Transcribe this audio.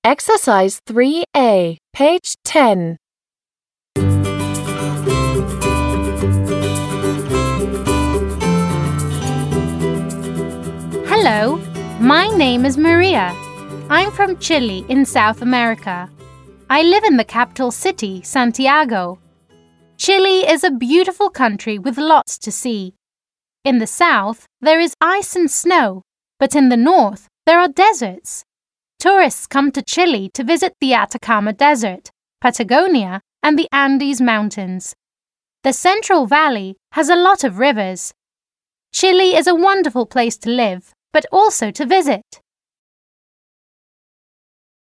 Exercise 3A, page 10. Hello, my name is Maria. I'm from Chile in South America. I live in the capital city, Santiago. Chile is a beautiful country with lots to see. In the south, there is ice and snow, but in the north, there are deserts. Tourists come to Chile to visit the Atacama Desert, Patagonia, and the Andes Mountains. The Central Valley has a lot of rivers. Chile is a wonderful place to live, but also to visit.